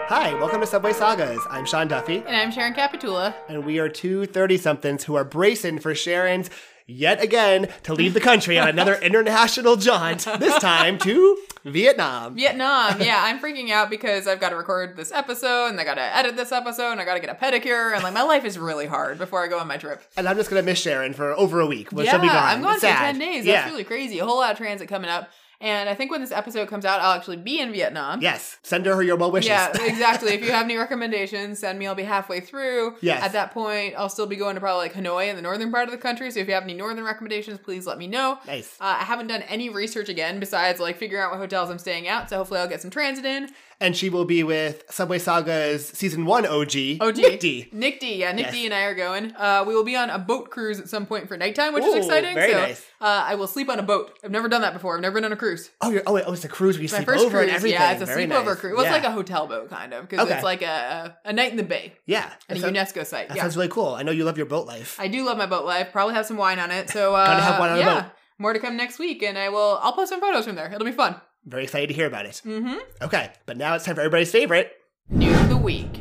Hi, welcome to Subway Sagas. I'm Sean Duffy. And I'm Sharon Capitula. And we are two 30-somethings who are bracing for Sharon's, yet again, to leave the country on another international jaunt, this time to Vietnam. Vietnam, yeah. I'm freaking out because I've got to record this episode, and I got to edit this episode, and I got to get a pedicure, and my life is really hard before I go on my trip. And I'm just going to miss Sharon for over a week. She'll be gone. I'm gone for for 10 days. That's really crazy. A whole lot of transit coming up. And I think when this episode comes out, I'll actually be in Vietnam. Yes. Send her your well wishes. Yeah, exactly. If you have any recommendations, send me. I'll be halfway through. Yes. At that point, I'll still be going to probably Hanoi in the northern part of the country. So if you have any northern recommendations, please let me know. Nice. I haven't done any research again besides figuring out what hotels I'm staying at. So hopefully I'll get some transit in. And she will be with Subway Saga's Season 1 OG, Nick D. Nick D, yeah. Nick Yes. D and I are going. We will be on a boat cruise at some point for nighttime, which is exciting. Very nice. I will sleep on a boat. I've never done that before. I've never been on a cruise. It's a cruise where you It's my sleep first over cruise. and everything. Yeah, it's a Very sleepover nice. cruise. Well, Yeah. it's like a hotel boat, kind of, because it's like a night in the bay. Yeah. And a UNESCO site. That Yeah. sounds really cool. I know you love your boat life. I do love my boat life. Probably have some wine on it. So, Gotta have wine on the boat. More to come next week, and I'll post some photos from there. It'll be fun. Very excited to hear about it. Mm-hmm. Okay, but now it's time for everybody's favorite. News of the week.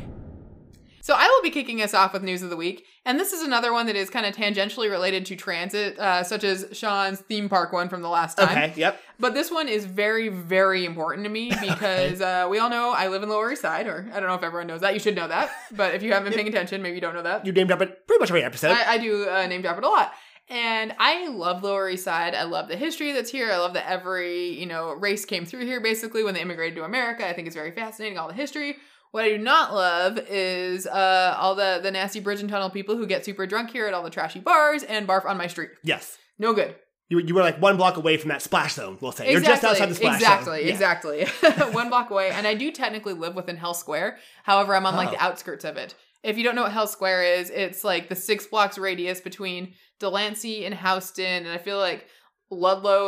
So I will be kicking us off with news of the week, and this is another one that is kind of tangentially related to transit, such as Sean's theme park one from the last time. Okay, yep. But this one is very, very important to me because we all know I live in Lower East Side, or I don't know if everyone knows that. You should know that. But if you haven't been paying attention, maybe you don't know that. You named up it pretty much every episode. I do name drop it a lot. And I love Lower East Side. I love the history that's here. I love that every, race came through here basically when they immigrated to America. I think it's very fascinating, all the history. What I do not love is all the nasty bridge and tunnel people who get super drunk here at all the trashy bars and barf on my street. Yes. No good. You were like 1 block away from that splash zone, we'll say. You're just outside the splash zone. Exactly. 1 block away. And I do technically live within Hell Square. However, I'm on the outskirts of it. If you don't know what Hell Square is, it's like the 6 blocks radius between Delancey and Houston. And I feel like Ludlow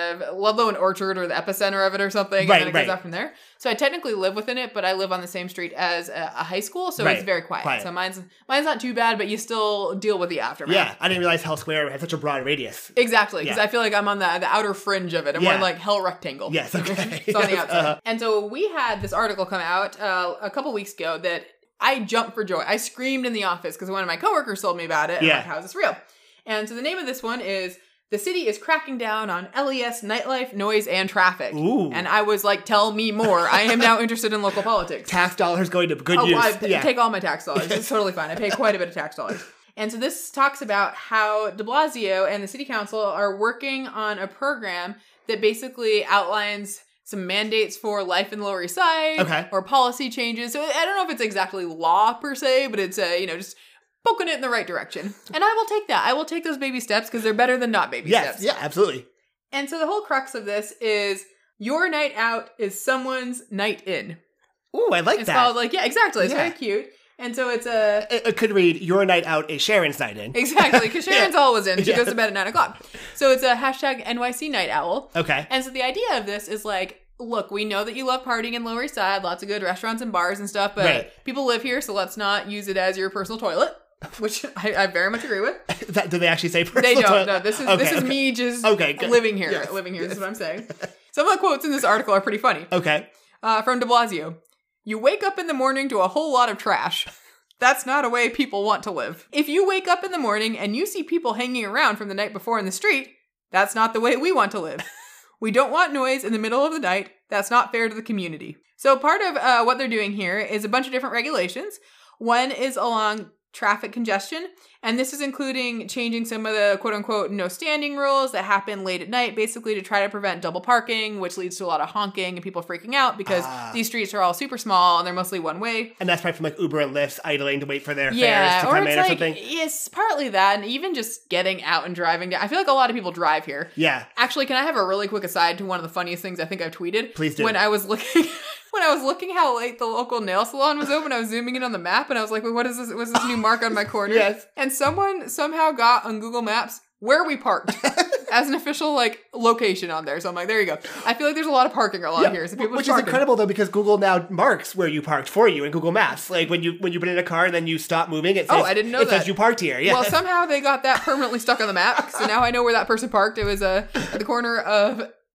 and Orchard or the epicenter of it or something. Right, and then it goes out from there. So I technically live within it, but I live on the same street as a high school. So it's very quiet. So mine's not too bad, but you still deal with the aftermath. Yeah, I didn't realize Hell Square had such a broad radius. Exactly, because I feel like I'm on the outer fringe of it. I'm more like Hell Rectangle. Yes, okay. It's on the outside. And so we had this article come out a couple weeks ago that I jumped for joy. I screamed in the office because one of my coworkers told me about it. And I'm like, how's this real? And so the name of this one is "The City is Cracking Down on LES Nightlife, Noise, and Traffic." Ooh. And I was like, tell me more. I am now interested in local politics. Tax dollars going to good use. I take all my tax dollars. It's totally fine. I pay quite a bit of tax dollars. And so this talks about how de Blasio and the city council are working on a program that basically outlines some mandates for life in Lower East Side or policy changes. So I don't know if it's exactly law per se, but it's just poking it in the right direction. And I will take that. I will take those baby steps because they're better than not baby steps. Yeah, absolutely. And so the whole crux of this is your night out is someone's night in. Ooh, I like that. It's called exactly. It's very cute. And so it's It could read, "Your night out is Sharon's night in." Exactly, because Sharon's always in. She goes to bed at 9 o'clock. So it's a hashtag NYC Night Owl. Okay. And so the idea of this is look, we know that you love partying in Lower East Side, lots of good restaurants and bars and stuff, but people live here, so let's not use it as your personal toilet, which I very much agree with. Do they actually say personal They don't. toilet? No, this is me just living here. Yes. Living here, this is what I'm saying. Some of the quotes in this article are pretty funny. Okay. From de Blasio. "You wake up in the morning to a whole lot of trash. That's not a way people want to live. If you wake up in the morning and you see people hanging around from the night before in the street, that's not the way we want to live. We don't want noise in the middle of the night. That's not fair to the community." So part of what they're doing here is a bunch of different regulations. One is along traffic congestion, and this is including changing some of the quote-unquote no standing rules that happen late at night, basically to try to prevent double parking, which leads to a lot of honking and people freaking out because these streets are all super small and they're mostly one way. And that's probably from Uber and Lyft's idling to wait for their fares to come in or something. It's partly that, and even just getting out and driving. I feel like a lot of people drive here. Yeah. Actually, can I have a really quick aside to one of the funniest things I think I've tweeted? Please do. When I was looking how late the local nail salon was open, I was zooming in on the map and I was like, wait, what is this? What's this new mark on my corner? Yes. And someone somehow got on Google Maps where we parked as an official location on there. So I'm like, there you go. I feel like there's a lot of parking along here. So people Which is incredible though, because Google now marks where you parked for you in Google Maps. Like when you put in a car and then you stop moving, it says, I didn't know that. It says you parked here. Yeah. Well, somehow they got that permanently stuck on the map. So now I know where that person parked. It was at the corner of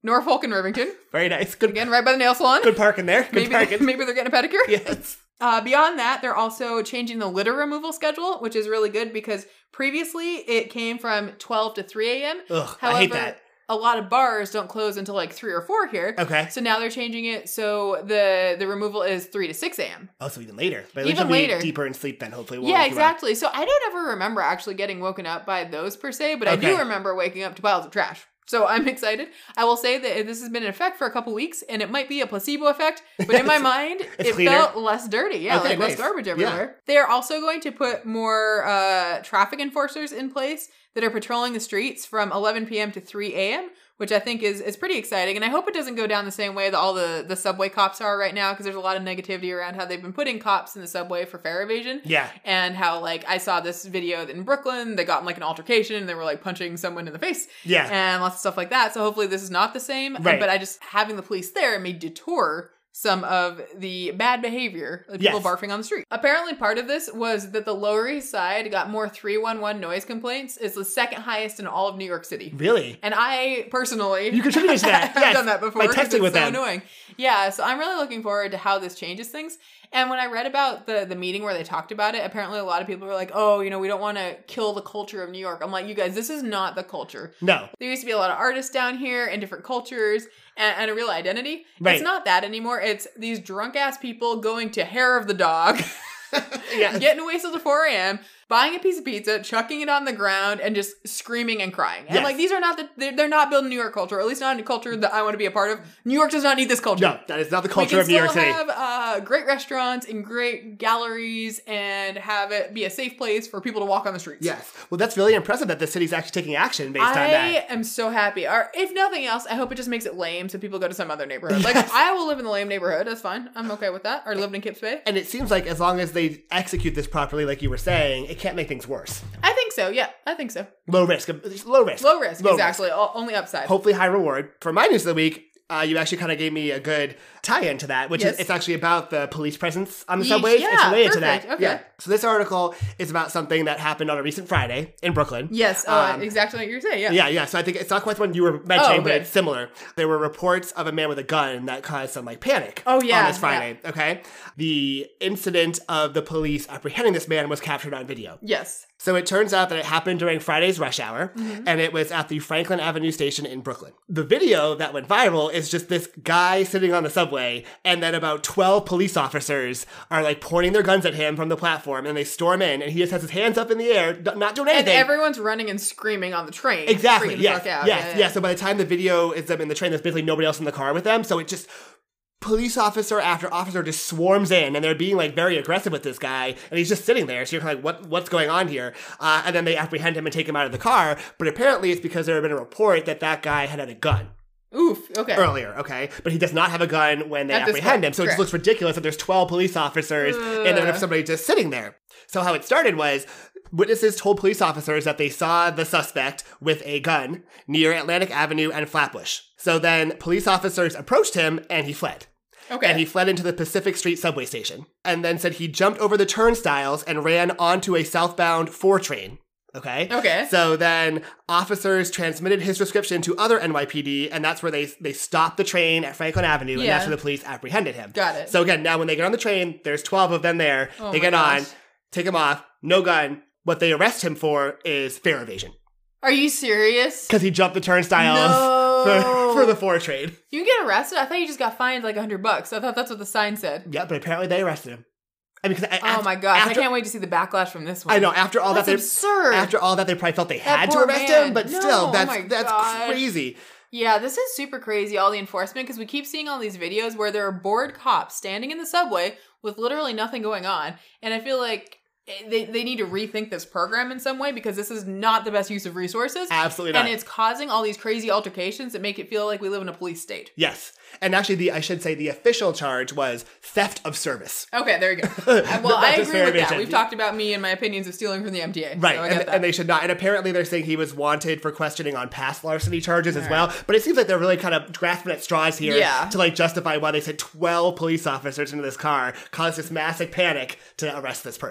Norfolk and Rivington. Very nice. Good. Again, right by the nail salon. Good parking there. Good parking. Maybe they're getting a pedicure. Yes. Beyond that, they're also changing the litter removal schedule, which is really good because previously it came from 12 to 3 a.m. Ugh, However, I hate that. A lot of bars don't close until like 3 or 4 here. Okay. So now they're changing it so the removal is 3 to 6 a.m. Oh, so even later. But at least Even you'll later. be deeper in sleep then, hopefully. Yeah, exactly. So I don't ever remember actually getting woken up by those per se, but I do Okay. remember waking up to piles of trash. So I'm excited. I will say that this has been in effect for a couple weeks, and it might be a placebo effect, but in my mind, it cleaner? felt less dirty. Yeah, Okay, like less nice. garbage everywhere. They are also going to put more traffic enforcers in place that are patrolling the streets from 11 p.m. to 3 a.m., which I think is pretty exciting. And I hope it doesn't go down the same way that all the subway cops are right now, because there's a lot of negativity around how they've been putting cops in the subway for fare evasion. Yeah. And how, like, I saw this video in Brooklyn, they got in, like, an altercation, and they were, like, punching someone in the face. Yeah. And lots of stuff like that. So hopefully this is not the same. Right. But I just, having the police there may deter some of the bad behavior of people Yes. barfing on the street. Apparently part of this was that the Lower East Side got more 311 noise complaints. It's the second highest in all of New York City. Really? And I personally You contributed to that. have Yes. done that before. By 'cause texting it's with so them. annoying. Yeah, so I'm really looking forward to how this changes things. And when I read about the meeting where they talked about it, apparently a lot of people were like, oh, you know, we don't want to kill the culture of New York. I'm like, you guys, this is not the culture. No. There used to be a lot of artists down here and different cultures and a real identity. Right. It's not that anymore. It's these drunk ass people going to Hair of the Dog, Yeah. getting wasted till 4 a.m., buying a piece of pizza, chucking it on the ground, and just screaming and crying. And Yes. like, these are not they're not building New York culture, or at least not a culture that I want to be a part of. New York does not need this culture. No, that is not the culture of New York City. We can still have great restaurants and great galleries and have it be a safe place for people to walk on the streets. Yes. Well, that's really impressive that the city's actually taking action based on that. I am so happy. Or if nothing else, I hope it just makes it lame so people go to some other neighborhood. Yes. Like, I will live in the lame neighborhood. That's fine. I'm okay with that. Or lived in Kips Bay. And it seems like as long as they execute this properly, like you were saying, it can't make things worse. I think so. Yeah, I think so. Low risk. Low risk. Low risk, exactly. Only upside. Hopefully high reward. For my news of the week, you actually kind of gave me a good tie-in to that, which Yes. is it's actually about the police presence on the Yeesh, subways. yeah, it's related to perfect, that. okay. Yeah. So this article is about something that happened on a recent Friday in Brooklyn. Yes, exactly what you're saying. Yeah. Yeah. So I think it's not quite the one you were mentioning, but good. it's similar. There were reports of a man with a gun that caused some like panic. Oh, yeah, On this Friday. Okay. The incident of the police apprehending this man was captured on video. Yes. So it turns out that it happened during Friday's rush hour, Mm-hmm. and it was at the Franklin Avenue station in Brooklyn. The video that went viral is just this guy sitting on the subway, and then about 12 police officers are like pointing their guns at him from the platform, and they storm in, and he just has his hands up in the air, not doing And anything. everyone's running and screaming on the train. Exactly. freaking the Yes. fuck out. Yes. Yeah. So by the time the video is them in the train, there's basically nobody else in the car with them. So it just police officer after officer just swarms in, and they're being like very aggressive with this guy, and he's just sitting there. So you're kind of like, what's going on here? And then they apprehend him and take him out of the car. But apparently, it's because there had been a report that that guy had a gun. Oof. Okay. Earlier, okay? But he does not have a gun when they At this apprehend point, him. So it just correct. looks ridiculous that there's 12 police officers and then somebody just sitting there. So how it started was witnesses told police officers that they saw the suspect with a gun near Atlantic Avenue and Flatbush. So then police officers approached him and he fled. Okay. And he fled into the Pacific Street subway station. And then said he jumped over the turnstiles and ran onto a southbound 4 train. Okay? Okay. So then officers transmitted his description to other NYPD, and that's where they stopped the train at Franklin Avenue, and Yeah. that's where the police apprehended him. Got it. So again, now when they get on the train, there's 12 of them there. Oh they my get gosh. on, take him off, no gun. What they arrest him for is fare evasion. Are you serious? Because he jumped the turnstiles No. for the 4 train. You get arrested? I thought you just got fined like $100. I thought that's what the sign said. Yeah, but apparently they arrested him. I mean, Oh my gosh, I can't wait to see the backlash from this one. I know, after all That's that, absurd. After all that, they probably felt they That had to poor arrest man. him, but No, still, oh that's my that's gosh. crazy. Yeah, this is super crazy, all the enforcement, because we keep seeing all these videos where there are bored cops standing in the subway with literally nothing going on. And I feel like they need to rethink this program in some way because this is not the best use of resources. Absolutely not. And it's causing all these crazy altercations that make it feel like we live in a police state. Yes. And actually, I should say the official charge was theft of service. Okay, there you go. Well, Not I just agree fair with that. evasion. We've talked about me and my opinions of stealing from the MTA. Right, So I get that. and they should not. And apparently they're saying he was wanted for questioning on past larceny charges as well. But it seems like they're really kind of grasping at straws here Yeah. to like justify why they sent 12 police officers into this car, caused this massive panic to arrest this person.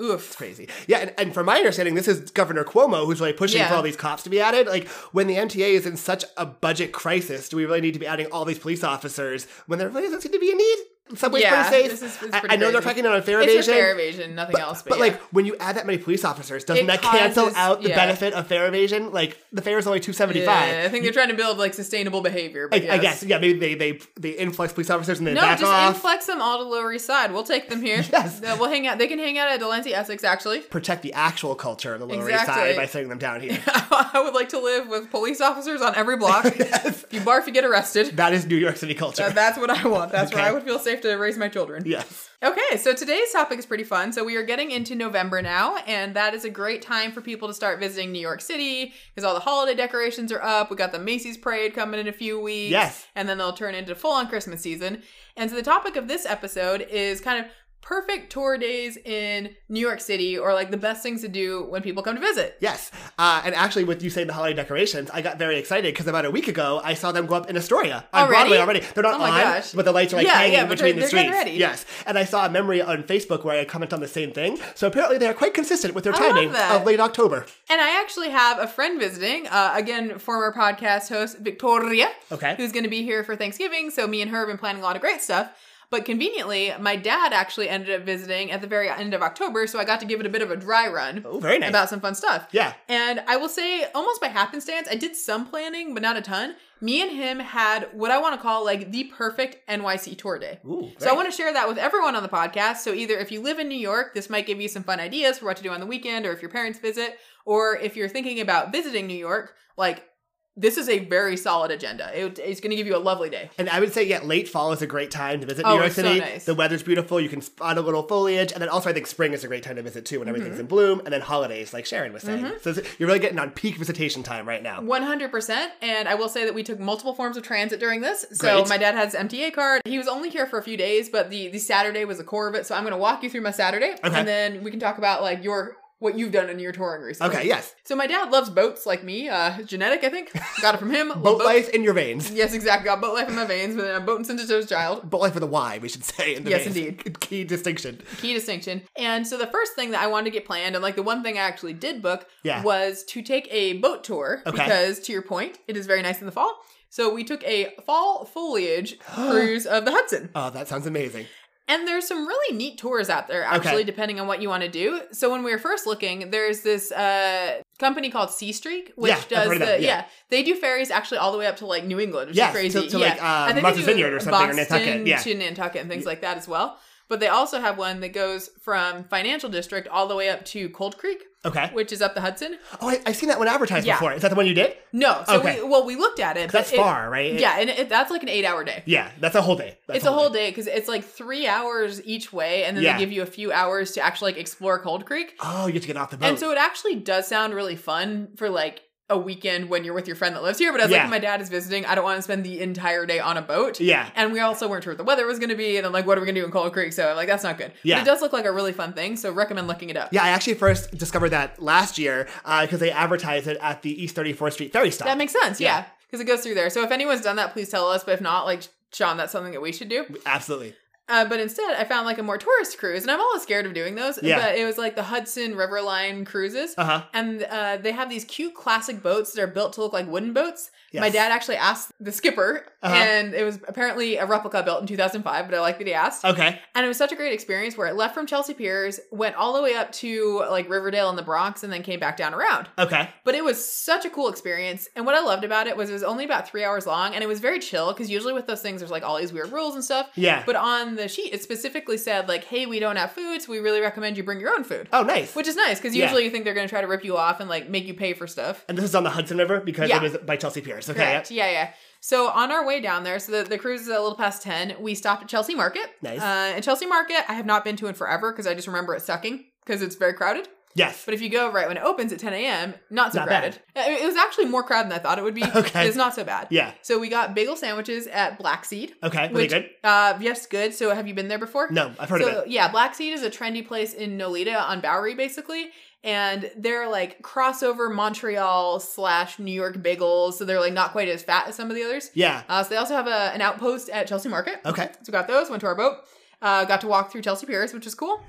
Oof. It's crazy. Yeah, and from my understanding, this is Governor Cuomo who's really pushing for all these cops to be added. Like, when the MTA is in such a budget crisis, do we really need to be adding all these police officers when there really doesn't seem to be a need? Subway's pretty safe. This is pretty I know crazy. they're talking on fare evasion. It's for fare evasion, nothing else. But like, when you add that many police officers, doesn't that cancel out the benefit of fare evasion? Like, the fare is only $275. Yeah, I think they're trying to build like sustainable behavior. But I guess, yeah, maybe they influx police officers and then no, back just off. influx them all to Lower East Side. We'll take them here. Yes. We'll hang out. They can hang out at Delancey, Essex, actually. Protect the actual culture of the Lower East Side by sending them down here. I would like to live with police officers on every block. Yes. If you barf, you get arrested. That is New York City culture. That's what I want. That's where I would feel safe to raise my children. Yes. Okay, so today's topic is pretty fun. So we are getting into November now, and that is a great time for people to start visiting New York City because all the holiday decorations are up. We got the Macy's Parade coming in a few weeks. Yes. And then they'll turn into full-on Christmas season. And so the topic of this episode is kind of perfect tour days in New York City, or like the best things to do when people come to visit. Yes. And actually, with you saying the holiday decorations, I got very excited because about a week ago, I saw them go up in Astoria on Broadway already. They're not on, but the lights are like hanging between the streets. Ready. Yes. And I saw a memory on Facebook where I comment on the same thing. So apparently they are quite consistent with their timing of late October. And I actually have a friend visiting, again, former podcast host Victoria, who's going to be here for Thanksgiving. So me and her have been planning a lot of great stuff. But conveniently, my dad actually ended up visiting at the very end of October, so I got to give it a bit of a dry run. Oh, very nice. About some fun stuff. Yeah. And I will say, almost by happenstance, I did some planning, but not a ton. Me and him had what I want to call like the perfect NYC tour day. Ooh, so I want to share that with everyone on the podcast. So either if you live in New York, this might give you some fun ideas for what to do on the weekend, or if your parents visit, or if you're thinking about visiting New York, like, this is a very solid agenda. It's going to give you a lovely day. And I would say, late fall is a great time to visit New York City. So nice. The weather's beautiful. You can spot a little foliage. And then also I think spring is a great time to visit too, when everything's in bloom. And then holidays, like Sharon was saying. So you're really getting on peak visitation time right now. 100%. And I will say that we took multiple forms of transit during this. So my dad has his MTA card. He was only here for a few days, but the Saturday was the core of it. So I'm going to walk you through my Saturday. Okay. And then we can talk about like what you've done in your touring recently. Okay, yes. So my dad loves boats like me. Genetic, I think. Got it from him. Boat life in your veins. Yes, exactly. Got boat life in my veins. But then boat and Cinder's child. Boat life with a Y, we should say. In the yes, veins. Indeed. Key distinction. Key distinction. And so the first thing that I wanted to get planned, and like the one thing I actually did book, was to take a boat tour. Okay. Because to your point, it is very nice in the fall. So we took a fall foliage cruise of the Hudson. Oh, that sounds amazing. And there's some really neat tours out there, actually, depending on what you want to do. So when we were first looking, there's this company called Sea Streak, which does they do ferries actually all the way up to like New England, which is crazy. To like Martha's Vineyard or something, or Nantucket. Yeah, to Nantucket and things like that as well. But they also have one that goes from Financial District all the way up to Cold Creek. Okay. Which is up the Hudson. Oh, I've seen that one advertised before. Is that the one you did? No. So we looked at it. That's far, right? Yeah, and that's like an 8-hour day. Yeah, that's a whole day. It's a whole day because it's like 3 hours each way, and then they give you a few hours to actually like explore Cold Creek. Oh, you get to get off the boat. And so it actually does sound really fun for like a weekend when you're with your friend that lives here, but as like my dad is visiting, I don't want to spend the entire day on a boat. Yeah. And we also weren't sure what the weather was going to be, and I'm like, what are we going to do in Cold Creek? So I'm like, that's not good. Yeah. But it does look like a really fun thing, so recommend looking it up. Yeah, I actually first discovered that last year because they advertised it at the East 34th Street ferry stop. That makes sense, yeah. Because it goes through there. So if anyone's done that, please tell us, but if not, like, Sean, that's something that we should do. Absolutely. But instead, I found like a more tourist cruise, and I'm always scared of doing those. Yeah. But it was like the Hudson River Line cruises, and they have these cute classic boats that are built to look like wooden boats. Yes. My dad actually asked the skipper, and it was apparently a replica built in 2005, but I like that he asked. Okay. And it was such a great experience where it left from Chelsea Piers, went all the way up to like Riverdale in the Bronx, and then came back down around. Okay. But it was such a cool experience, and what I loved about it was only about 3 hours long, and it was very chill, because usually with those things, there's like all these weird rules and stuff. Yeah. But on the sheet, it specifically said like, hey, we don't have food, so we really recommend you bring your own food. Oh, nice. Which is nice, because usually you think they're going to try to rip you off and like make you pay for stuff. And this is on the Hudson River, because it was by Chelsea Piers. Okay. Correct. Yeah. So on our way down there, so the cruise is a little past 10, we stopped at Chelsea Market. Nice. And Chelsea Market, I have not been to in forever, because I just remember it sucking, because it's very crowded. Yes. But if you go right when it opens at 10 a.m., not so crowded. Bad. It was actually more crowded than I thought it would be. Okay. It's not so bad. Yeah. So we got bagel sandwiches at Black Seed. Okay. Really good? Yes, good. So have you been there before? No, I've heard of it. Yeah, Black Seed is a trendy place in Nolita on Bowery, basically. And they're like crossover Montreal / New York bagels. So they're like not quite as fat as some of the others. Yeah. So they also have an outpost at Chelsea Market. Okay. So we got those, went to our boat, got to walk through Chelsea Piers, which is cool.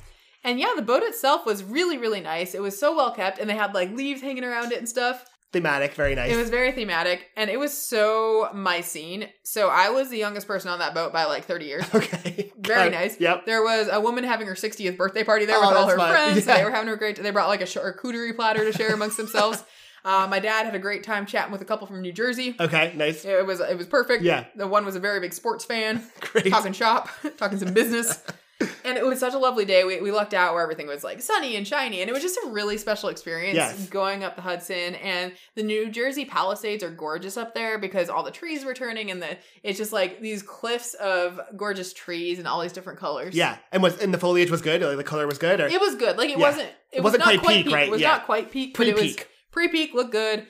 And yeah, the boat itself was really, really nice. It was so well kept, and they had like leaves hanging around it and stuff. Thematic, very nice. It was very thematic, and it was so my scene. So I was the youngest person on that boat by like 30 years. Okay. Very nice. Yep. There was a woman having her 60th birthday party there with all that's her fun. friends. Yeah. They were having a great. They brought like a charcuterie platter to share amongst themselves. My dad had a great time chatting with a couple from New Jersey. Okay, nice. It was perfect. Yeah. The one was a very big sports fan. Great. Talking shop, talking some business. And it was such a lovely day. We lucked out where everything was like sunny and shiny, and it was just a really special experience going up the Hudson. And the New Jersey Palisades are gorgeous up there because all the trees were turning, and it's just like these cliffs of gorgeous trees and all these different colors. Yeah, and the foliage was good, or like the color was good, or It was good. Like it wasn't quite quite peak, right? It was Yeah. not quite peak, but it was Pre-peak. pre-peak. Looked good.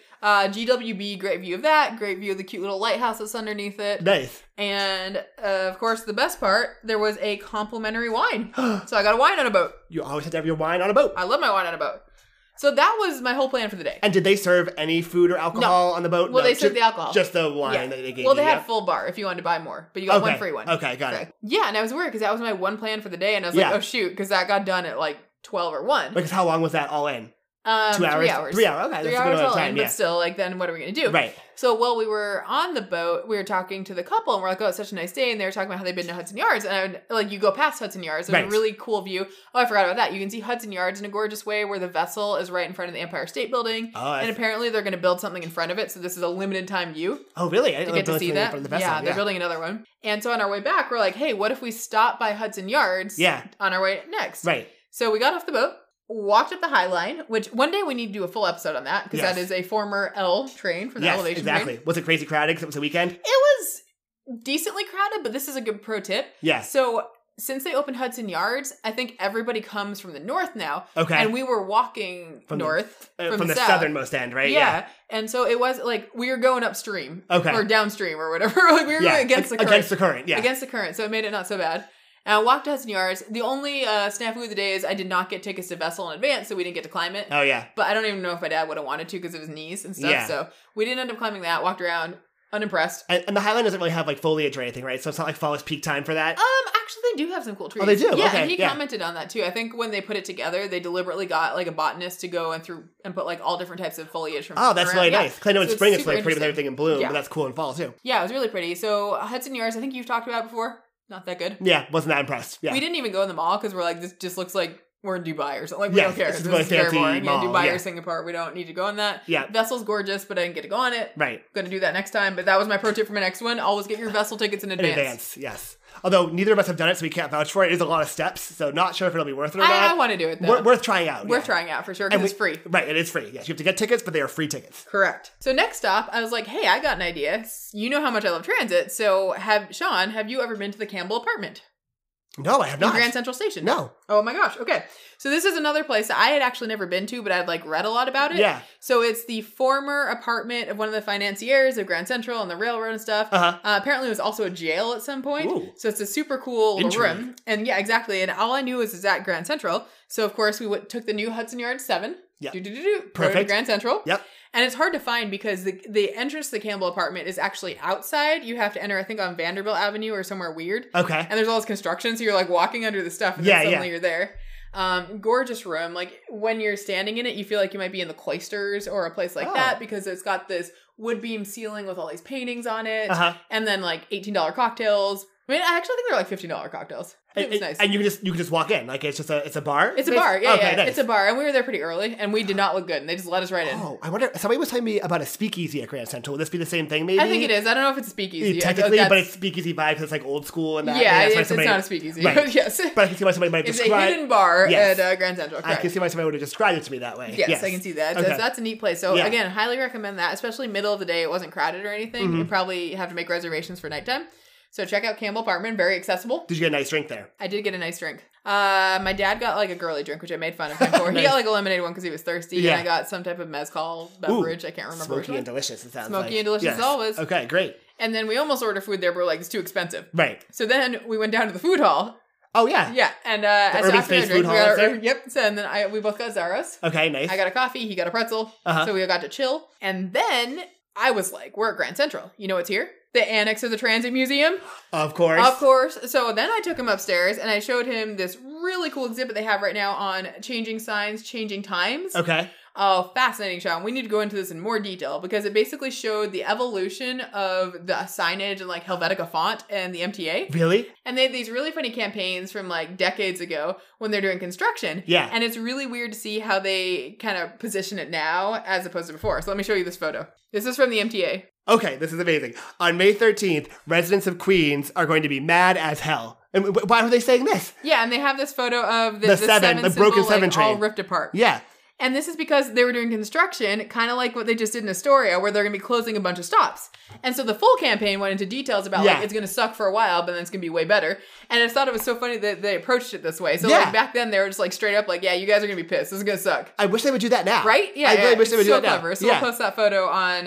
GWB, great view of that. Great view of the cute little lighthouse that's underneath it. Nice. And of course, the best part, there was a complimentary wine. So I got a wine on a boat. You always have to have your wine on a boat. I love my wine on a boat. So that was my whole plan for the day. And did they serve any food or alcohol on the boat? Well, No, they served the alcohol. Just the wine Yeah. that they gave Well, you. they had full bar if you wanted to buy more, but you got one free one. Okay, got it. Yeah, and I was worried because that was my one plan for the day, and I was Yeah. like, oh shoot, because that got done at like 12 or 1. Because how long was that all in? 2 hours? 3 hours. 3 hours, okay. 3 That's a good hours amount of all time, in, yeah. but still, like, then what are we going to do? Right. So while we were on the boat, we were talking to the couple, and we're like, oh, it's such a nice day, and they were talking about how they've been to Hudson Yards, and you go past Hudson Yards, there's Right. a really cool view. Oh, I forgot about that. You can see Hudson Yards in a gorgeous way where the vessel is right in front of the Empire State Building, and apparently they're going to build something in front of it, so this is a limited time view. Oh, really? I To get to see that. From the vessel. They're building another one. And so on our way back, we're like, hey, what if we stop by Hudson Yards on our way next? Right. So we got off the boat, walked up the High Line, which one day we need to do a full episode on that because that is a former L train from the elevation exactly. train. Was it crazy crowded because it was a weekend? It was decently crowded, but this is a good pro tip. Yes. So since they opened Hudson Yards, I think everybody comes from the north now. Okay. And we were walking north from the south. southernmost end, right? Yeah. And so it was like we were going upstream. Okay. Or downstream or whatever. Like we were going against the current. Against the current, yeah. Against the current. So it made it not so bad. And I walked to Hudson Yards. The only snafu of the day is I did not get tickets to Vessel in advance, so we didn't get to climb it. Oh, yeah. But I don't even know if my dad would have wanted to because of his knees and stuff. Yeah. So we didn't end up climbing that. Walked around, unimpressed. And the Highline doesn't really have like foliage or anything, right? So it's not like fall is peak time for that. Actually, they do have some cool trees. Oh, they do? Yeah, Okay, and he yeah. commented on that too. I think when they put it together, they deliberately got like a botanist to go and put like all different types of foliage from Oh, that's around. really Yeah. nice. Because I know in So spring it's it's like super pretty with interesting. everything in bloom, Yeah. but that's cool in fall too. Yeah, it was really pretty. So Hudson Yards, I think you've talked about it before. Not that good. Yeah, wasn't that impressed. Yeah. We didn't even go in the mall because we're like, this just looks like we're in Dubai or something. Like, we Yeah, don't care. it's This a really is very fancy boring. mall, Dubai yeah. or Singapore, we don't need to go on that. Yeah. Vessel's gorgeous, but I didn't get to go on it. Right. Gonna do that next time. But that was my pro tip for my next one. Always get your vessel tickets in In advance. advance, yes. Although neither of us have done it, so we can't vouch for it. It is a lot of steps, so not sure if it'll be worth it or not. I want to do it though. Worth trying out. We're yeah. trying out for sure because it's free. Right, it is free. Yes, you have to get tickets, but they are free tickets. Correct. So next stop, I was like, hey, I got an idea. You know how much I love transit. So Sean, have you ever been to the Campbell Apartment? No, I have In not. Grand Central Station? No. Oh my gosh. Okay. So this is another place that I had actually never been to, but I'd like read a lot about it. Yeah. So it's the former apartment of one of the financiers of Grand Central and the railroad and stuff. Uh-huh. Apparently it was also a jail at some point. Ooh. So it's a super cool little Intrigue. room. And yeah, exactly. And all I knew was it's at Grand Central. So of course we took the new Hudson Yards 7. Yeah. Rode to Perfect. Grand Central. Yep. And it's hard to find because the entrance to the Campbell Apartment is actually outside. You have to enter, I think, on Vanderbilt Avenue or somewhere weird. Okay. And there's all this construction, so you're like walking under the stuff and Yeah, then suddenly yeah. you're there. Gorgeous room. Like when you're standing in it, you feel like you might be in the Cloisters or a place like Oh. that because it's got this wood beam ceiling with all these paintings on it. Uh-huh. And then like $18 cocktails. I mean, I actually think they're like $15 cocktails. It was nice. And you can just walk in. Like it's a bar? It's a bar, yeah, Okay, yeah. nice. It's a bar, and we were there pretty early, and we did not look good, and they just let us right in. Oh, I wonder. Somebody was telling me about a speakeasy at Grand Central. Would this be the same thing? Maybe I think it is. I don't know if it's a speakeasy. technically, I feel but like it's speakeasy vibe because it's like old school and that. yeah, and that's it's why not a speakeasy. Right. Yes, But I can see why somebody might have it's a described. hidden bar Yes. at Grand Central. I Correct. can see why somebody would have described it to me that way. Yes, I can see that. So Okay. that's a neat place. So Yeah. again, highly recommend that, especially middle of the day. It wasn't crowded or anything. Mm-hmm. You probably have to make reservations for nighttime. So check out Campbell Apartment. Very accessible. Did you get a nice drink there? I did get a nice drink. My dad got like a girly drink, which I made fun of him for. He Nice. got like a lemonade one because he was thirsty, Yeah. and I got some type of mezcal beverage. I can't remember which Smoky one. and delicious. It sounds Smoky like. and delicious Yes. as always. Okay, great. And then we almost ordered food there, but we're like, it's too expensive. Right. So then we went down to the food hall. Oh yeah. Yeah, and Urban after Space our drink, Food we Hall got is there? yep. So and then we both got Zaros. Okay, nice. I got a coffee. He got a pretzel. Uh-huh. So we got to chill. And then I was like, we're at Grand Central. You know what's here? The annex of the Transit Museum. Of course. Of course. So then I took him upstairs and I showed him this really cool exhibit they have right now on changing signs, changing times. Okay. Oh, fascinating, Sean. We need to go into this in more detail because it basically showed the evolution of the signage and like Helvetica font and the MTA. Really? And they had these really funny campaigns from like decades ago when they're doing construction. Yeah. And it's really weird to see how they kind of position it now as opposed to before. So let me show you this photo. This is from the MTA. Okay, this is amazing. On May 13th, residents of Queens are going to be mad as hell. And why are they saying this? Yeah, and they have this photo of The broken seven train. all ripped apart. Yeah. And this is because they were doing construction, kind of like what they just did in Astoria, where they're going to be closing a bunch of stops. And so the full campaign went into details about, like, it's going to suck for a while, but then it's going to be way better. And I just thought it was so funny that they approached it this way. So, like, back then, they were just, like, straight up like, yeah, you guys are going to be pissed. This is going to suck. I wish they would do that now. Right? Yeah, I really wish they would do that clever. now. So we'll post that photo on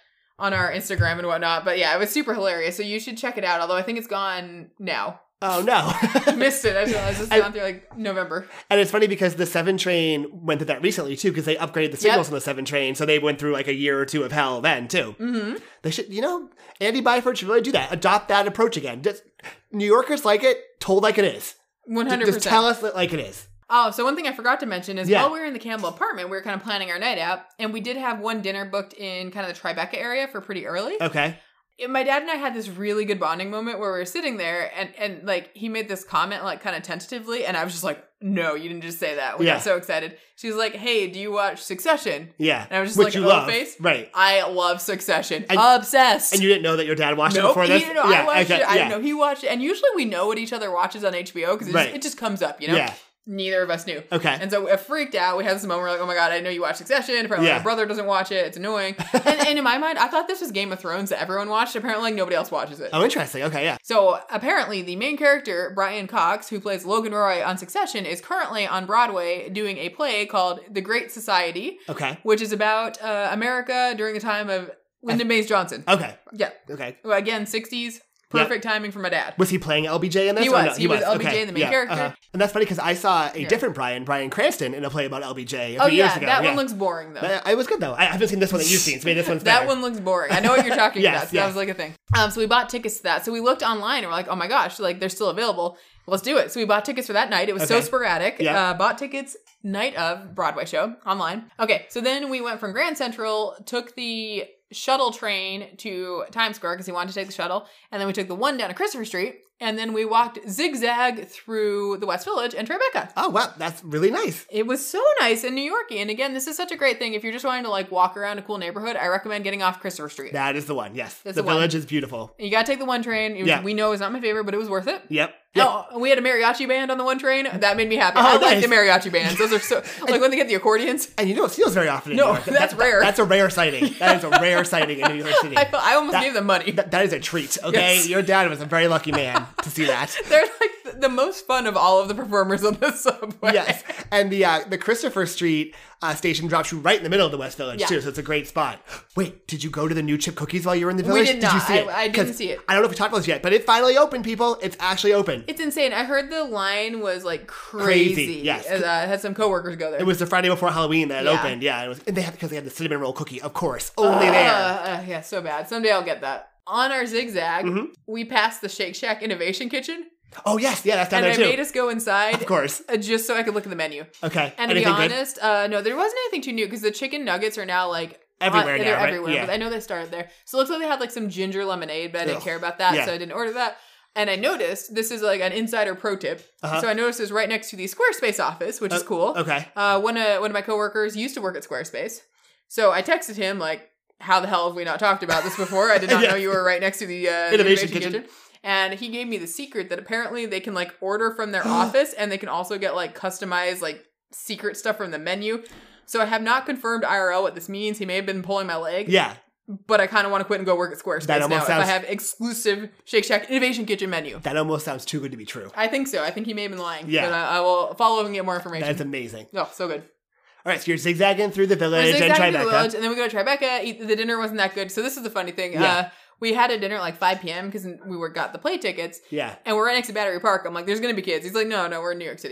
our Instagram and whatnot. But, yeah, it was super hilarious. So you should check it out, although I think it's gone now. Oh, no. Missed it. I just realized it's gone through, like, November. And it's funny because the 7 train went through that recently, too, because they upgraded the signals on the 7 train, so they went through, like, a year or two of hell then, too. Mm-hmm. They should, Andy Byford should really do that. Adopt that approach again. Just, New Yorkers like it, told like it is. 100%. Just tell us like it is. Oh, so one thing I forgot to mention is while we were in the Campbell apartment, we were kind of planning our night out, and we did have one dinner booked in kind of the Tribeca area for pretty early. Okay. My dad and I had this really good bonding moment where we were sitting there and like he made this comment like kind of tentatively and I was just like, no, you didn't just say that. We got so excited. She was like, hey, do you watch Succession? Yeah. And I was just Which like, you love. face. Right. I love Succession. Obsessed. And you didn't know that your dad watched it before this? He didn't know. I watched it. I didn't know he watched it. And usually we know what each other watches on HBO because it just comes up, Yeah. Neither of us knew. Okay. And so I freaked out. We had this moment where we're like, oh my God, I know you watch Succession. Apparently my brother doesn't watch it. It's annoying. and in my mind, I thought this was Game of Thrones that everyone watched. Apparently like nobody else watches it. Oh, interesting. Okay, yeah. So apparently the main character, Brian Cox, who plays Logan Roy on Succession, is currently on Broadway doing a play called The Great Society. Okay. Which is about America during the time of Lyndon Baines Johnson. Okay. Yeah. Okay. Well, again, 60s. Perfect timing for my dad. Was he playing LBJ in this? He was. No? He was LBJ, the main character. Uh-huh. And that's funny because I saw a different Brian Cranston, in a play about LBJ a few years ago. That one looks boring, though. It was good, though. I haven't seen this one that you've seen, so maybe this one's That better. one looks boring. I know what you're talking about. So yes. That was like a thing. So we bought tickets to that. So we looked online and we're like, oh my gosh, like they're still available. Let's do it. So we bought tickets for that night. It was so sporadic. Bought tickets night of Broadway show online. Okay, so then we went from Grand Central, took the shuttle train to Times Square because he wanted to take the shuttle. And then we took the one down to Christopher Street. And then we walked zigzag through the West Village and Tribeca. Oh, wow. That's really nice. It was so nice and New Yorky. And again, this is such a great thing. If you're just wanting to like walk around a cool neighborhood, I recommend getting off Christopher Street. That is the one, yes. That's the village is beautiful. You gotta take the one train. We know it's not my favorite, but it was worth it. Yep. Oh, we had a mariachi band on the one train. That made me happy. Oh, I nice. like the mariachi bands. Those are so like when they get the accordions. And you don't see those very often in No, New York. that's rare. That's a rare sighting. That is a rare sighting in New York City. I almost gave them money. That is a treat, okay? Yes. Your dad was a very lucky man to see that. They're like the most fun of all of the performers on the subway. Yes. And the Christopher Street station drops you right in the middle of the West Village, too, so it's a great spot. Wait, did you go to the new chip cookies while you were in the village? We did not. You see it? I didn't see it. I don't know if we talked about this yet, but it finally opened, people. It's actually open. It's insane. I heard the line was like crazy. Yes. I had some coworkers go there. It was the Friday before Halloween that it opened, and because they had the cinnamon roll cookie, of course, only there. Yeah, so bad. Someday I'll get that. On our zigzag, we passed the Shake Shack Innovation Kitchen. Oh, yes. Yeah, that's down there, too. And I made us go inside. Of course. Just so I could look at the menu. Okay. And to be honest, no, there wasn't anything too new because the chicken nuggets are now like everywhere now, they're right? everywhere, Yeah. but I know they started there. So it looks like they had like some ginger lemonade, but I didn't care about that, so I didn't order that. And I noticed, this is like an insider pro tip, so I noticed it was right next to the Squarespace office, which is cool. Okay. One of my coworkers used to work at Squarespace. So I texted him like, how the hell have we not talked about this before? I did not know you were right next to the Innovation Kitchen. And he gave me the secret that apparently they can like order from their office and they can also get like customized like secret stuff from the menu. So I have not confirmed IRL what this means. He may have been pulling my leg. Yeah. But I kind of want to quit and go work at Squarespace now if I have exclusive Shake Shack Innovation Kitchen menu. That almost sounds too good to be true. I think so. I think he may have been lying. Yeah. But I will follow up and get more information. That's amazing. Oh, so good. All right, so you're zigzagging through the village and Tribeca. And then we go to Tribeca. The dinner wasn't that good. So this is the funny thing. Yeah. We had a dinner at like 5 p.m. because got the play tickets. Yeah. And we're right next to Battery Park. I'm like, there's going to be kids. He's like, no, we're in New York City.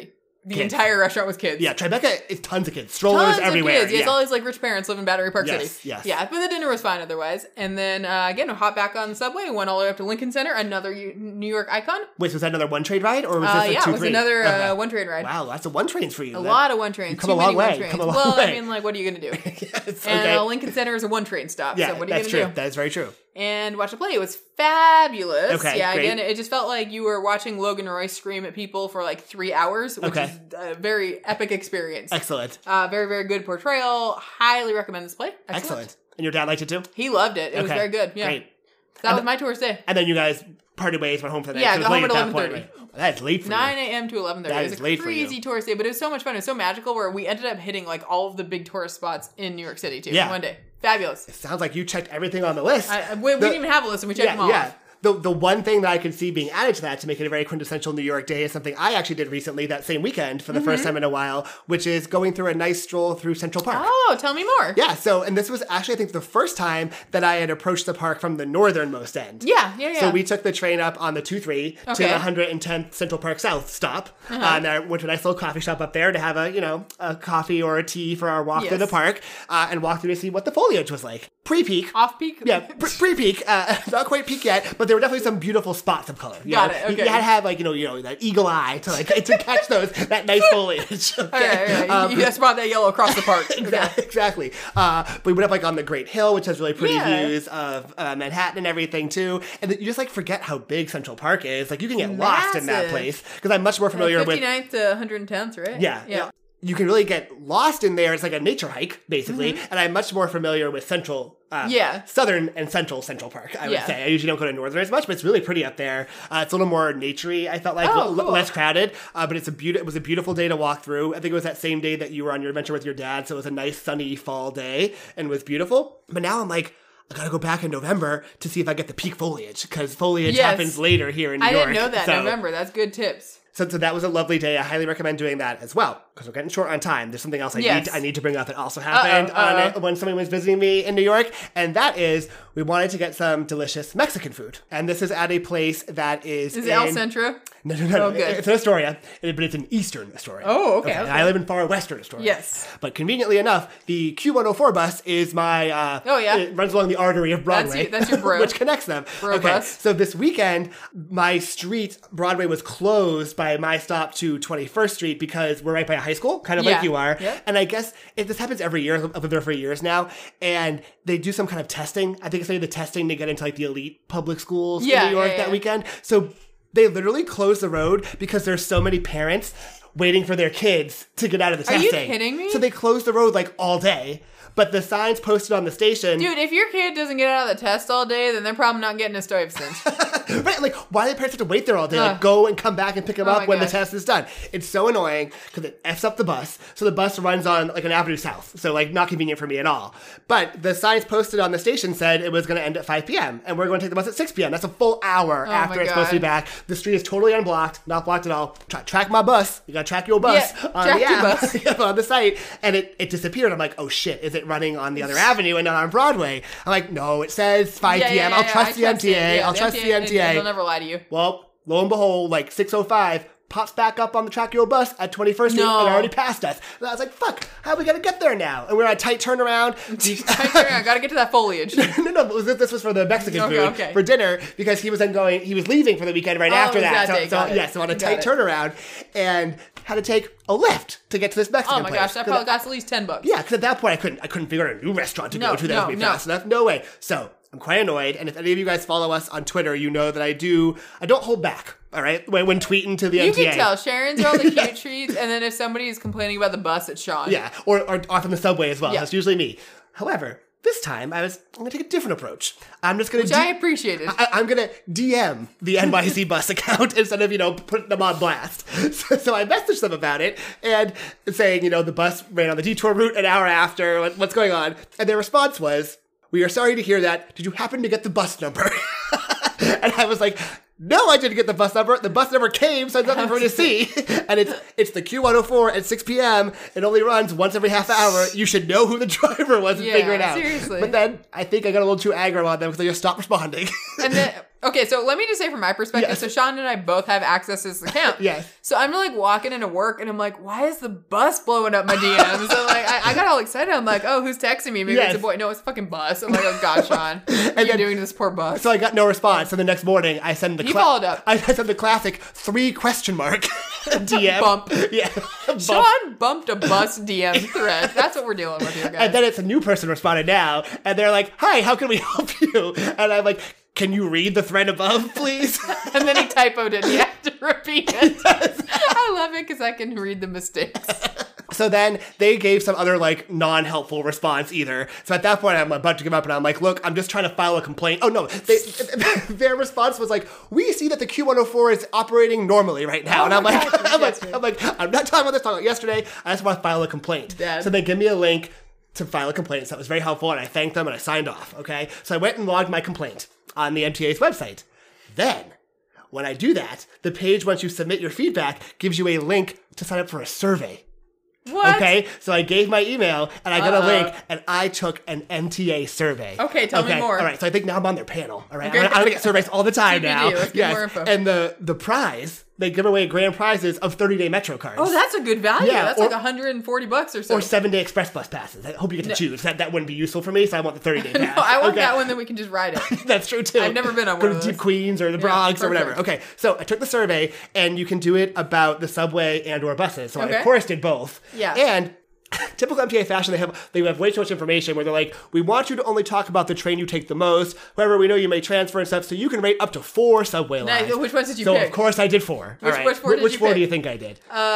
The Kids. entire restaurant was kids. Yeah, Tribeca is tons of kids. Strollers Tons everywhere. of kids. Yes, all these like rich parents live in Battery Park Yes, City. yes. Yeah, but the dinner was fine otherwise. And then again, we hopped back on the subway, went all the way up to Lincoln Center, another New York icon. Wait, was that another one train ride or was this a Yeah, 2-3? it was another Okay. one train ride. Wow, lots of one trains for you. A lot of one trains. You come Too a long many one way. trains. Come a long well, way. I mean, like, what are you going to do? Yes, And okay. Lincoln Center is a one train stop. Yeah, So what are you that's going to true. do? That is very true. And watch it play. It was fabulous. Okay, yeah, great. again, it just felt like you were watching Logan Roy scream at people for like 3 hours, which Okay. is a very epic experience. Excellent. Very, very good portrayal. Highly recommend this play. Excellent. And your dad liked it too? He loved it. It was Okay, very good. Yeah. Great. That was my tourist day. And then you guys parted ways, went home for the night. Yeah, So it was got home late at that point, 11:30. right? That's late for 9 you. a.m. to 11:30. That It was is a late for you. crazy tourist day, but it was so much fun. It was so magical where we ended up hitting like all of the big tourist spots in New York City too Yeah. in one day. Fabulous. It sounds like you checked everything on the list. We didn't even have a list and we checked them all off. The one thing that I could see being added to that to make it a very quintessential New York day is something I actually did recently that same weekend for the first time in a while, which is going through a nice stroll through Central Park. Oh, tell me more. Yeah, so, and this was actually, I think, the first time that I had approached the park from the northernmost end. Yeah. So we took the train up on the 2-3 to Okay. the 110th Central Park South stop. And I went to a nice little coffee shop up there to have a coffee or a tea for our walk through the Yes. park and walk through to see what the foliage was like. Pre-peak. Off peak. Yeah, pre-peak, not quite peak yet, but there were definitely some beautiful spots of color. Got know? it, okay. You had to have like that eagle eye to catch that nice foliage. Okay? Okay. You just brought that yellow across the park. Okay. Exactly. But we went up like on the Great Hill, which has really pretty Yeah. views of Manhattan and everything too. And then you just like forget how big Central Park is. Like you can get lost in that Massive. place because I'm much more familiar with. 59th to 110th, right? Yeah. You can really get lost in there. It's like a nature hike, basically. And I'm much more familiar with Central, Southern and Central Park, I would Yeah. say. I usually don't go to Northern as much, but it's really pretty up there. It's a little more naturey, I felt like, Oh, cool. less crowded. But it was a beautiful day to walk through. I think it was that same day that you were on your adventure with your dad, so it was a nice sunny fall day and was beautiful. But now I'm like, I gotta go back in November to see if I get the peak foliage, because foliage Yes. happens later here in New I York. didn't know that. So- November. That's good tips. so that was a lovely day. I highly recommend doing that as well, because we're getting short on time. There's something else Yes. I need to bring up that also happened when somebody was visiting me in New York, and that is we wanted to get some delicious Mexican food. And this is at a place that is Is it El Centro? No. Oh, good. It's in Astoria, but it's an Eastern Astoria. Oh, okay. And I live in far Western Astoria. Yes. But conveniently enough, the Q104 bus is my... Oh, yeah. It runs along the artery of Broadway. That's your bro. which connects them. Bro bus. So this weekend, my street, Broadway, was closed by my stop to 21st Street because we're right by a high school, kind of like Yeah. you are. Yeah. And I guess this happens every year. I've been there for years now. And they do some kind of testing. I think it's maybe the testing to get into like the elite public schools Yeah, in New York yeah, that yeah. weekend. So they literally closed the road because there's so many parents waiting for their kids to get out of the Are you testing. kidding me? So they closed the road like all day. But the signs posted on the station... Dude, if your kid doesn't get out of the test all day, then they're probably not getting a Stuyvesant. Right, like, why do the parents have to wait there all day? Like, Ugh. go and come back and pick them Oh up my when the gosh. test is done. It's so annoying because it F's up the bus. So the bus runs on, like, an avenue south. So, like, not convenient for me at all. But the signs posted on the station said it was going to end at 5 p.m. And we're going to take the bus at 6 p.m. That's a full hour after my it's supposed to be God. back. The street is totally unblocked, not blocked at all. Track my bus. You got to track your bus Yeah, on track the your app, bus. on the site. And it disappeared. I'm like, oh, shit. Is it running on the other avenue and not on Broadway? I'm like, no, it says 5 p.m. I'll trust the MTA. I'll trust the MTA. They'll never lie to you. Well, lo and behold, like 6:05, pops back up on the Track Your Bus at 21st Street No. and already passed us. And I was like, fuck, how are we going to get there now? And we're on a tight turnaround. I gotta get to that foliage. No, this was for the Mexican Okay, food okay. for dinner because he was leaving for the weekend right after it was that. that day, got it. So on a Got tight it. turnaround and had to take a lift to get to this Mexican Oh my place. gosh, that probably costs at least $10. Yeah, because at that point I couldn't figure out a new restaurant to go No, to that would be no. fast enough. No way. So I'm quite annoyed, and if any of you guys follow us on Twitter, you know that I don't hold back. All right, when tweeting to the You MTA. can tell Sharon's are all the cute treats, and then if somebody is complaining about the bus, it's Sean. Yeah, or off on the subway as well. Yeah. That's usually me. However, this time I'm going to take a different approach. I'm just going Which I appreciated. I'm going to DM the NYC bus account instead of, putting them on blast. So I messaged them about it and saying, the bus ran on the detour route an hour after. What's going on? And their response was, "We are sorry to hear that. Did you happen to get the bus number?" And I was like, no, I didn't get the bus number. The bus never came, so there's nothing for me to see. And it's the Q104 at 6 p.m. It only runs once every half hour. You should know who the driver was and Yeah, figure it out. seriously. But then I think I got a little too aggro on them because they just stopped responding. And then Okay, so let me just say from my perspective, Yes. so Sean and I both have access to this account. Yes. So I'm like walking into work and I'm like, why is the bus blowing up my DMs? So like I got all excited. I'm like, oh, who's texting me? Maybe Yes. it's a boy. No, it's a fucking bus. I'm like, oh god, Sean. What are you then- doing to this poor bus? So I got no response. So the next morning, I send the He followed up. I sent the classic 3 question mark DM. Bump. Yeah. Bump. Sean bumped a bus DM thread. That's what we're dealing with here, guys. And then it's a new person responded now, and they're like, "Hi, how can we help you?" And I'm like, "Can you read the thread above, please?" And then he typoed it. He had to repeat it. I love it because I can read the mistakes. So then they gave some other like non-helpful response either. So at that point, I'm about to give up, and I'm like, "Look, I'm just trying to file a complaint." Oh no, their response was like, "We see that the Q104 is operating normally right now," and I'm my like, God, I'm like, I'm not talking about this. Talking about yesterday. I just want to file a complaint. Dad. So they give me a link to file a complaint. So that was very helpful, and I thanked them and I signed off. Okay, so I went and logged my complaint on the MTA's website. Then, when I do that, the page once you submit your feedback gives you a link to sign up for a survey. What? Okay, so I gave my email and I got a link and I took an MTA survey. Okay, tell me more. All right, so I think now I'm on their panel. All right, Okay. I'm gonna get surveys all the time TBD, now. let's get more info. And the prize, they give away grand prizes of 30-day Metro cards. Oh, that's a good value. Yeah, That's or- like $140 or so. or 7-day express bus passes. I hope you get to choose. That wouldn't be useful for me, so I want the 30-day pass. No, I want Okay. that one that we can just ride it. That's true too. I've never been on Go one of to Deep those. Queens or the Bronx or whatever. perfect. Okay, so I took the survey, and you can do it about the subway and or buses. So I Okay. of course did both. Yeah. And typical MTA fashion, they have way too much information where they're like, we want you to only talk about the train you take the most. However, we know you may transfer and stuff, so you can rate up to 4 subway Nice. lines. Which ones did you so pick? of course I did 4. Which- All right. which 4 did Which you 4 do pick? you think I did?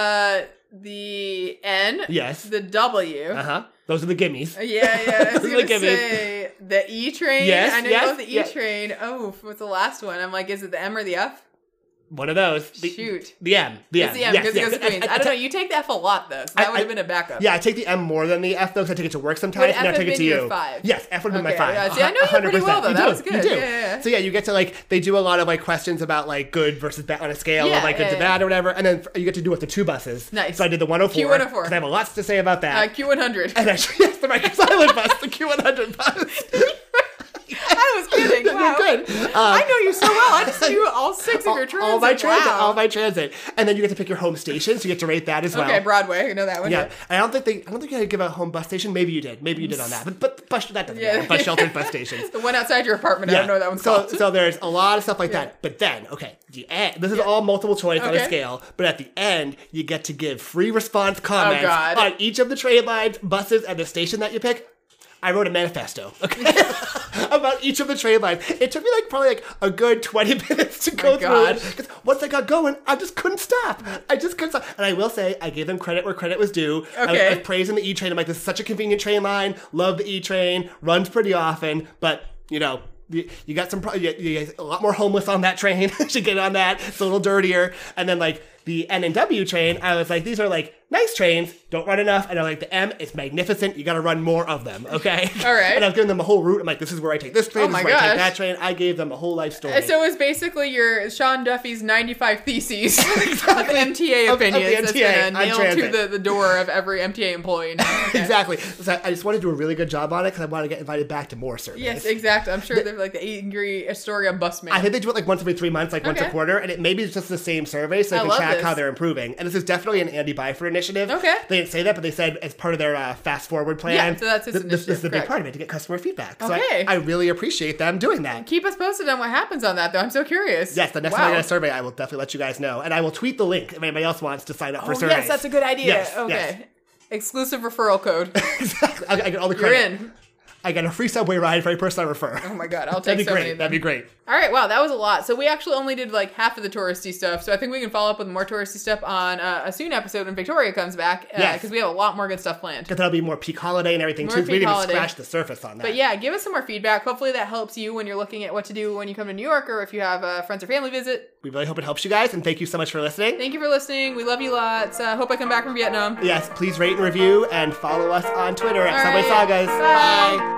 The N. Yes. The W. Uh-huh. Those are the gimmies. Yeah. I was Those are gonna the gimmies. say the E train. Yes, I know yes, you love the E yeah. train. Oh, what's the last one? I'm like, is it the M or the F? One of those. Shoot. The M. The It's M. the M Yes, because yes. it goes to Queens. I don't know. You take the F a lot though, so that would have been a backup. Yeah, I take the M more than the F though, because I take it to work sometimes. Would and I F take have it to been your you. 5? Yes, F would have been Okay, my 5. yeah. See, I know you pretty well, though. You That do, was good. You do. Yeah. So yeah, you get to like, they do a lot of like questions about like good versus bad on a scale Yeah, of like good to yeah. bad or whatever, and then you get to do it the 2 buses. Nice. So I did the 104. Q104. Because I have a lot to say about that. Q100. And actually, yes, the Rikers Island bus, the Q100 bus. I was kidding. Wow. You're good. I know you so well. I just knew all 6 of your transit. All my transit, Wow. all my transit, and then you get to pick your home station, so you get to rate that as well. Okay, Broadway. I know that one. Yeah, I don't think you had to give a home bus station. Maybe you did. Maybe you did on that. But bus, that doesn't matter. Bus shelters, bus stations. The one outside your apartment. I don't know what that one's so, called. So there's a lot of stuff like that. But then, okay, this is all multiple choice on a Okay. scale. But at the end, you get to give free response comments God. on each of the train lines, buses, and the station that you pick. I wrote a manifesto, okay, about each of the train lines. It took me probably a good 20 minutes to go through God. it. Because once I got going, I just couldn't stop. And I will say, I gave them credit where credit was due. Okay. I was praising the E-Train. I'm like, this is such a convenient train line. Love the E-Train. Runs pretty often. But, you know, you got you got a lot more homeless on that train. Should get on that. It's a little dirtier. And then, the N and W train, I was like, these are nice trains, don't run enough. And I'm like, the M is magnificent, you gotta run more of them, okay? All right. And I was giving them a whole route. I'm like, this is where I take this train, Oh this is my where I take gosh. that train. I gave them a whole life story. So it's basically your Sean Duffy's 95 theses of MTA Of the opinions that's MTA gonna on nail transit. to the door of every MTA employee now. Okay. Exactly. So I just want to do a really good job on it because I want to get invited back to more surveys. Yes, exactly. I'm sure they're like the angry Astoria busman. I think they do it once every 3 months, once a Okay. quarter, and maybe it's just the same survey, so I they can love track this. how they're improving. And this is definitely an Andy Byford initiative. Okay. They didn't say that, but they said as part of their fast forward plan. Yeah, so that's his this is initiative, the big correct. part of it, to get customer feedback. So Okay. I really appreciate them doing that. Keep us posted on what happens on that, though. I'm so curious. Yes, the next time I get a survey, I will definitely let you guys know. And I will tweet the link if anybody else wants to sign up for surveys. Yes, that's a good idea. Yes, okay. yes. Exclusive referral code. Exactly. I get all the You're credit. in. I get a free subway ride for every person I refer. Oh my god, I'll That'd take be so many great. of them. That'd be great. All right, wow, that was a lot. So we actually only did half of the touristy stuff. So I think we can follow up with more touristy stuff on a soon episode when Victoria comes back. Yes. Because we have a lot more good stuff planned. Because that'll be more peak holiday and everything More too. We peak didn't even holiday. scratch the surface on that. But yeah, give us some more feedback. Hopefully that helps you when you're looking at what to do when you come to New York or if you have a friends or family visit. We really hope it helps you guys, and thank you so much for listening. Thank you for listening. We love you lots. Hope I come back from Vietnam. Yes, please rate and review and follow us on Twitter at All Subway right. Sagas. Bye. Bye.